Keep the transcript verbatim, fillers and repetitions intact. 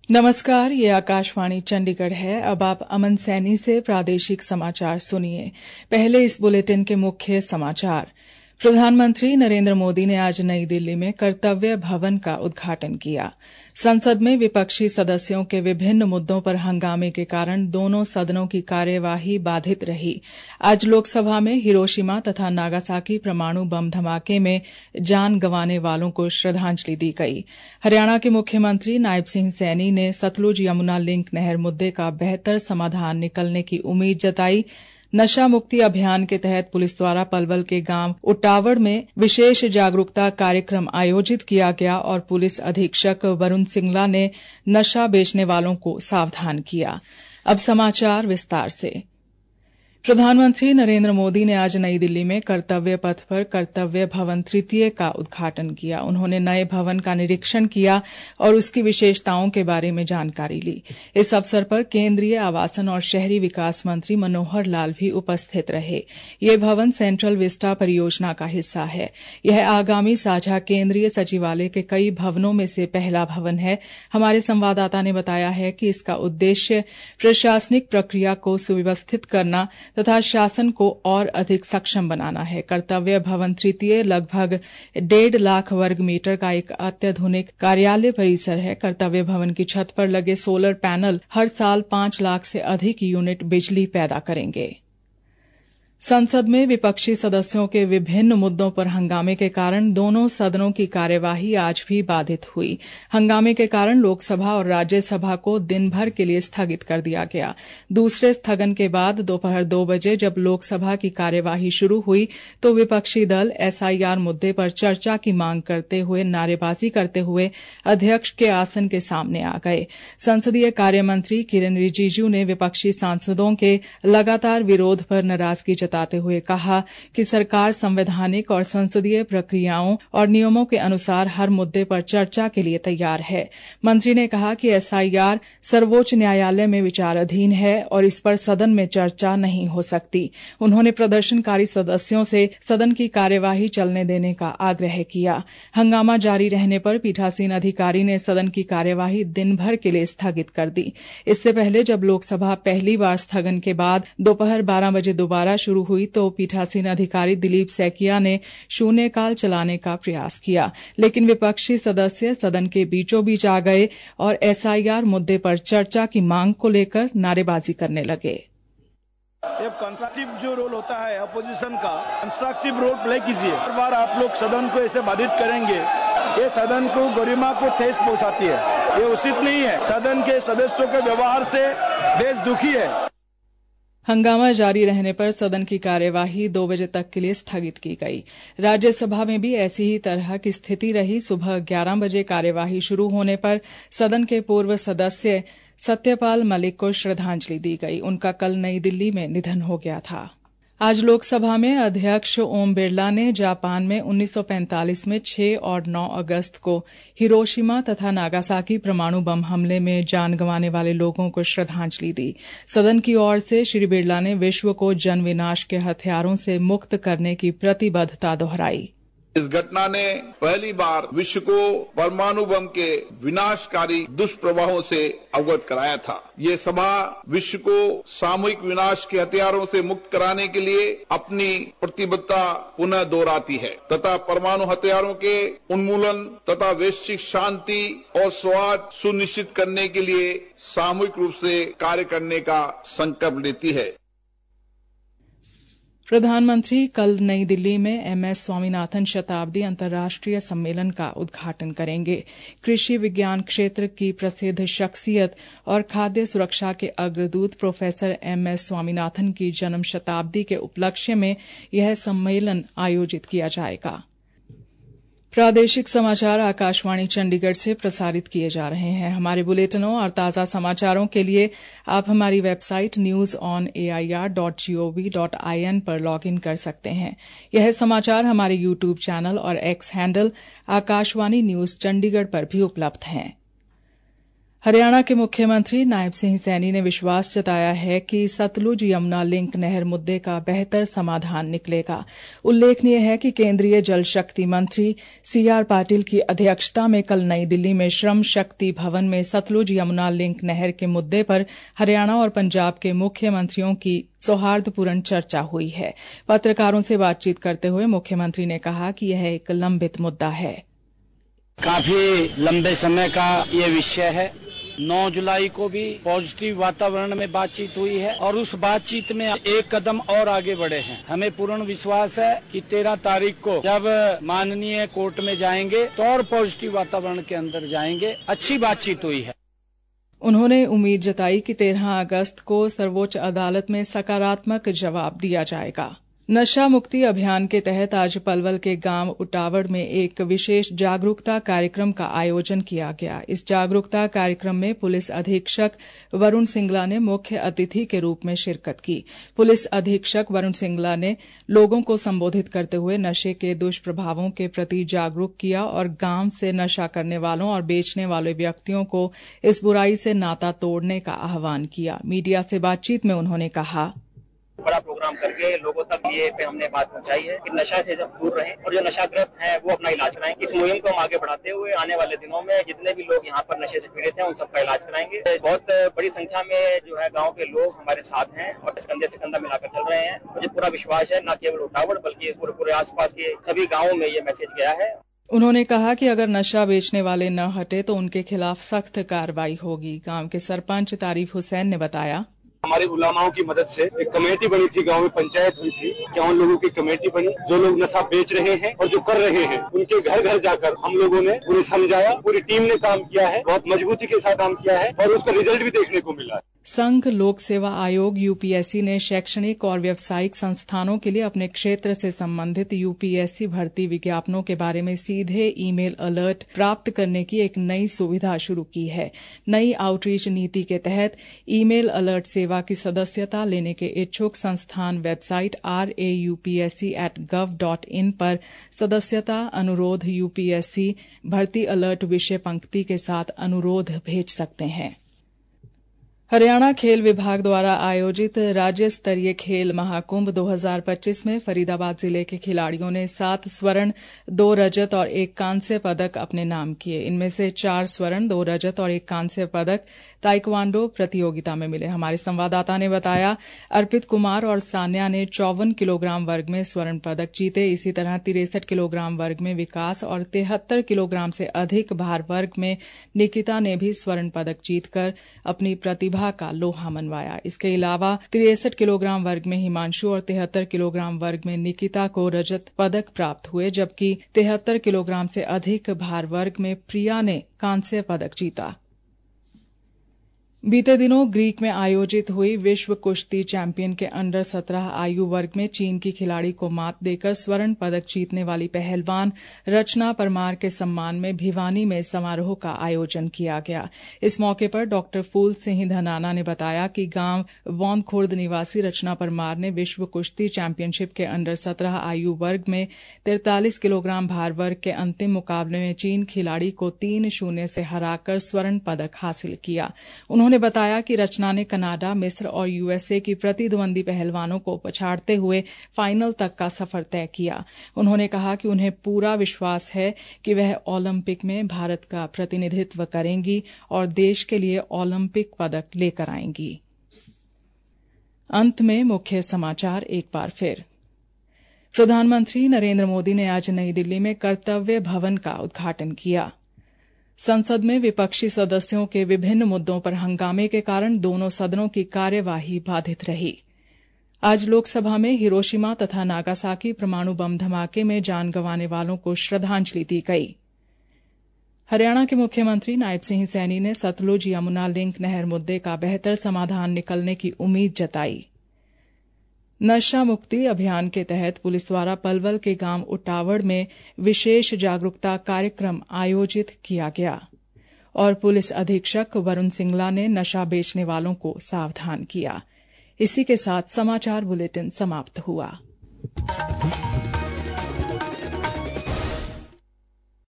नमस्कार, ये आकाशवाणी चंडीगढ़ है। अब आप अमन सैनी से प्रादेशिक समाचार सुनिए। पहले इस बुलेटिन के मुख्य समाचार। प्रधानमंत्री नरेंद्र मोदी ने आज नई दिल्ली में कर्तव्य भवन का उद्घाटन किया। संसद में विपक्षी सदस्यों के विभिन्न मुद्दों पर हंगामे के कारण दोनों सदनों की कार्यवाही बाधित रही। आज लोकसभा में हिरोशिमा तथा नागासाकी परमाणु बम धमाके में जान गंवाने वालों को श्रद्धांजलि दी गई। हरियाणा के मुख्यमंत्री नायब सिंह सैनी ने सतलुज यमुना लिंक नहर मुद्दे का बेहतर समाधान निकलने की उम्मीद जताई। नशा मुक्ति अभियान के तहत पुलिस द्वारा पलवल के गांव उटावड़ में विशेष जागरूकता कार्यक्रम आयोजित किया गया और पुलिस अधीक्षक वरुण सिंगला ने नशा बेचने वालों को सावधान किया। अब समाचार विस्तार से। प्रधानमंत्री नरेंद्र मोदी ने आज नई दिल्ली में कर्तव्य पथ पर कर्तव्य भवन तृतीय का उद्घाटन किया। उन्होंने नए भवन का निरीक्षण किया और उसकी विशेषताओं के बारे में जानकारी ली। इस अवसर पर केंद्रीय आवासन और शहरी विकास मंत्री मनोहर लाल भी उपस्थित रहे। यह भवन सेंट्रल विस्टा परियोजना का हिस्सा है। यह आगामी साझा केंद्रीय सचिवालय के कई भवनों में से पहला भवन है। हमारे संवाददाता ने बताया है कि इसका उद्देश्य प्रशासनिक प्रक्रिया को सुव्यवस्थित करना तथा शासन को और अधिक सक्षम बनाना है। कर्तव्य भवन तृतीय लगभग डेढ़ लाख वर्ग मीटर का एक अत्याधुनिक कार्यालय परिसर है। कर्तव्य भवन की छत पर लगे सोलर पैनल हर साल पांच लाख से अधिक यूनिट बिजली पैदा करेंगे। संसद में विपक्षी सदस्यों के विभिन्न मुद्दों पर हंगामे के कारण दोनों सदनों की कार्यवाही आज भी बाधित हुई। हंगामे के कारण लोकसभा और राज्यसभा को दिन भर के लिए स्थगित कर दिया गया। दूसरे स्थगन के बाद दोपहर दो बजे जब लोकसभा की कार्यवाही शुरू हुई तो विपक्षी दल एसआईआर मुद्दे पर चर्चा की मांग करते हुए नारेबाजी करते हुए अध्यक्ष के आसन के सामने आ गए। संसदीय कार्य मंत्री किरेन रिजिजू ने विपक्षी सांसदों के लगातार विरोध पर नाराजगी जताते हुए कहा कि सरकार संवैधानिक और संसदीय प्रक्रियाओं और नियमों के अनुसार हर मुद्दे पर चर्चा के लिए तैयार है। मंत्री ने कहा कि एसआईआर सर्वोच्च न्यायालय में विचाराधीन है और इस पर सदन में चर्चा नहीं हो सकती। उन्होंने प्रदर्शनकारी सदस्यों से सदन की कार्यवाही चलने देने का आग्रह किया। हंगामा जारी रहने पर पीठासीन अधिकारी ने सदन की कार्यवाही दिन भर के लिए स्थगित कर दी। इससे पहले जब लोकसभा पहली बार स्थगन के बाद दोपहर बारह बजे दोबारा शुरू हुई तो पीठासीन अधिकारी दिलीप सैकिया ने शून्यकाल चलाने का प्रयास किया, लेकिन विपक्षी सदस्य सदन के बीचों बीच आ गए और एसआईआर मुद्दे पर चर्चा की मांग को लेकर नारेबाजी करने लगे। ये कंस्ट्रक्टिव जो रोल होता है अपोजिशन का, कंस्ट्रक्टिव रोल प्ले कीजिए। हर बार आप लोग सदन को ऐसे बाधित करेंगे, ये सदन को गरिमा को ठेस पहुंचाती है। ये उचित नहीं है। सदन के सदस्यों के व्यवहार से देश दुखी है। हंगामा जारी रहने पर सदन की कार्यवाही दो बजे तक के लिए स्थगित की गई। राज्यसभा में भी ऐसी ही तरह की स्थिति रही। सुबह ग्यारह बजे कार्यवाही शुरू होने पर सदन के पूर्व सदस्य सत्यपाल मलिक को श्रद्धांजलि दी गई। उनका कल नई दिल्ली में निधन हो गया था। आज लोकसभा में अध्यक्ष ओम बिरला ने जापान में उन्नीस सौ पैंतालीस में छह और नौ अगस्त को हिरोशिमा तथा नागासाकी परमाणु बम हमले में जान गंवाने वाले लोगों को श्रद्धांजलि दी। सदन की ओर से श्री बिरला ने विश्व को जन विनाश के हथियारों से मुक्त करने की प्रतिबद्धता दोहराई। इस घटना ने पहली बार विश्व को परमाणु बम के विनाशकारी दुष्प्रभावों से अवगत कराया था। ये सभा विश्व को सामूहिक विनाश के हथियारों से मुक्त कराने के लिए अपनी प्रतिबद्धता पुनः दोहराती है तथा परमाणु हथियारों के उन्मूलन तथा वैश्विक शांति और सौहार्द सुनिश्चित करने के लिए सामूहिक रूप से कार्य करने का संकल्प लेती है। प्रधानमंत्री कल नई दिल्ली में एमएस स्वामीनाथन शताब्दी अंतर्राष्ट्रीय सम्मेलन का उद्घाटन करेंगे। कृषि विज्ञान क्षेत्र की प्रसिद्ध शख्सियत और खाद्य सुरक्षा के अग्रदूत प्रोफेसर एमएस स्वामीनाथन की जन्म शताब्दी के उपलक्ष्य में यह सम्मेलन आयोजित किया जाएगा। प्रादेशिक समाचार आकाशवाणी चंडीगढ़ से प्रसारित किए जा रहे हैं। हमारे बुलेटिनों और ताज़ा समाचारों के लिए आप हमारी website news on A I R dot G O V dot I N पर लॉग इन कर सकते हैं। यह समाचार हमारे यूट्यूब चैनल और X handle Akashvani news Chandigarh पर भी उपलब्ध हैं। हरियाणा के मुख्यमंत्री नायब सिंह सैनी ने विश्वास जताया है कि सतलुज यमुना लिंक नहर मुद्दे का बेहतर समाधान निकलेगा। उल्लेखनीय है कि केंद्रीय जल शक्ति मंत्री सी आर पाटिल की अध्यक्षता में कल नई दिल्ली में श्रम शक्ति भवन में सतलुज यमुना लिंक नहर के मुद्दे पर हरियाणा और पंजाब के मुख्यमंत्रियों की सौहार्दपूर्ण चर्चा हुई है। पत्रकारों से बातचीत करते हुए मुख्यमंत्री ने कहा कि यह एक लंबित मुद्दा है। काफी लंबे समय का ये विषय है। नौ जुलाई को भी पॉजिटिव वातावरण में बातचीत हुई है और उस बातचीत में एक कदम और आगे बढ़े हैं। हमें पूर्ण विश्वास है कि तेरह तारीख को जब माननीय कोर्ट में जाएंगे तो और पॉजिटिव वातावरण के अंदर जाएंगे। अच्छी बातचीत हुई है। उन्होंने उम्मीद जताई कि तेरह अगस्त को सर्वोच्च अदालत में सकारात्मक जवाब दिया जाएगा। नशा मुक्ति अभियान के तहत आज पलवल के गांव उटावड़ में एक विशेष जागरूकता कार्यक्रम का आयोजन किया गया। इस जागरूकता कार्यक्रम में पुलिस अधीक्षक वरुण सिंगला ने मुख्य अतिथि के रूप में शिरकत की। पुलिस अधीक्षक वरुण सिंगला ने लोगों को संबोधित करते हुए नशे के दुष्प्रभावों के प्रति जागरूक किया और गांव से नशा करने वालों और बेचने वाले व्यक्तियों को इस बुराई से नाता तोड़ने का आह्वान किया। मीडिया से बातचीत में उन्होंने कहा, बड़ा प्रोग्राम करके लोगों तक ये पे हमने बात पहुंचाई है कि नशा से जब दूर रहें और जो नशाग्रस्त हैं वो अपना इलाज कराएं। इस मुहिम को हम आगे बढ़ाते हुए आने वाले दिनों में जितने भी लोग यहाँ पर नशे से पीड़ित हैं उन सबका इलाज कराएंगे। बहुत बड़ी संख्या में जो है गांव के लोग हमारे साथ हैं और इस कंधे से कंधा मिलाकर चल रहे हैं। मुझे पूरा विश्वास है न केवल उटावड़ बल्कि पूरे पूरे आसपास के सभी गाँवों में ये मैसेज गया है। उन्होंने कहा कि अगर नशा बेचने वाले न हटे तो उनके खिलाफ सख्त कार्रवाई होगी। गांव के सरपंच तारीफ हुसैन ने बताया, हमारे उलामाओं की मदद से एक कमेटी बनी थी, गांव में पंचायत हुई थी, क्या उन लोगों की कमेटी बनी जो लोग नशा बेच रहे हैं और जो कर रहे हैं उनके घर घर जाकर हम लोगों ने उन्हें समझाया। पूरी टीम ने काम किया है, बहुत मजबूती के साथ काम किया है और उसका रिजल्ट भी देखने को मिला है। संघ लोक सेवा आयोग यूपीएससी ने शैक्षणिक और व्यावसायिक संस्थानों के लिए अपने क्षेत्र से संबंधित यूपीएससी भर्ती विज्ञापनों के बारे में सीधे ईमेल अलर्ट प्राप्त करने की एक नई सुविधा शुरू की है। नई आउटरीच नीति के तहत ईमेल अलर्ट सेवा की सदस्यता लेने के इच्छुक संस्थान website R A U P S C at gov dot in पर सदस्यता अनुरोध यूपीएससी भर्ती अलर्ट विषय पंक्ति के साथ अनुरोध भेज सकते हैं। हरियाणा खेल विभाग द्वारा आयोजित राज्य स्तरीय खेल महाकुंभ दो हज़ार पच्चीस में फरीदाबाद जिले के खिलाड़ियों ने सात स्वर्ण, दो रजत और एक कांस्य पदक अपने नाम किए। इनमें से चार स्वर्ण, दो रजत और एक कांस्य पदक ताइक्वांडो प्रतियोगिता में मिले। हमारे संवाददाता ने बताया, अर्पित कुमार और सान्या ने चौवन किलोग्राम वर्ग में स्वर्ण पदक जीते। इसी तरह तिरसठ किलोग्राम वर्ग में विकास और तिहत्तर किलोग्राम से अधिक भार वर्ग में निकिता ने भी स्वर्ण पदक जीतकर अपनी प्रतिभा का लोहा मनवाया। इसके अलावा तिरसठ किलोग्राम वर्ग में हिमांशु और तिहत्तर किलोग्राम वर्ग में निकिता को रजत पदक प्राप्त हुए, जबकि तिहत्तर किलोग्राम से अधिक भार वर्ग में प्रिया ने कांस्य पदक जीता। बीते दिनों ग्रीक में आयोजित हुई विश्व कुश्ती चैंपियन के अंडर सत्रह आयु वर्ग में चीन की खिलाड़ी को मात देकर स्वर्ण पदक जीतने वाली पहलवान रचना परमार के सम्मान में भिवानी में समारोह का आयोजन किया गया। इस मौके पर डॉक्टर फूल सिंह धनाना ने बताया कि गांव वौनखुर्द निवासी रचना परमार ने विश्व कुश्ती चैंपियनशिप के अंडर सत्रह आयु वर्ग में तैंतालीस किलोग्राम भार वर्ग के अंतिम मुकाबले में चीन खिलाड़ी को तीन शून्य से हराकर स्वर्ण पदक हासिल किया। उन्होंने बताया कि रचना ने कनाडा, मिस्र और यूएसए की प्रतिद्वंदी पहलवानों को पछाड़ते हुए फाइनल तक का सफर तय किया। उन्होंने कहा कि उन्हें पूरा विश्वास है कि वह ओलंपिक में भारत का प्रतिनिधित्व करेंगी और देश के लिए ओलंपिक पदक लेकर आएंगी। अंत में मुख्य समाचार एक बार फिर। प्रधानमंत्री नरेंद्र मोदी ने आज नई दिल्ली में कर्तव्य भवन का उद्घाटन किया। संसद में विपक्षी सदस्यों के विभिन्न मुद्दों पर हंगामे के कारण दोनों सदनों की कार्यवाही बाधित रही। आज लोकसभा में हिरोशिमा तथा नागासाकी परमाणु बम धमाके में जान गंवाने वालों को श्रद्धांजलि दी गई। हरियाणा के मुख्यमंत्री नायब सिंह सैनी ने सतलुज यमुना लिंक नहर मुद्दे का बेहतर समाधान निकलने की उम्मीद जताई। नशा मुक्ति अभियान के तहत पुलिस द्वारा पलवल के गांव उटावड़ में विशेष जागरूकता कार्यक्रम आयोजित किया गया और पुलिस अधीक्षक वरुण सिंगला ने नशा बेचने वालों को सावधान किया। इसी के साथ समाचार बुलेटिन समाप्त हुआ।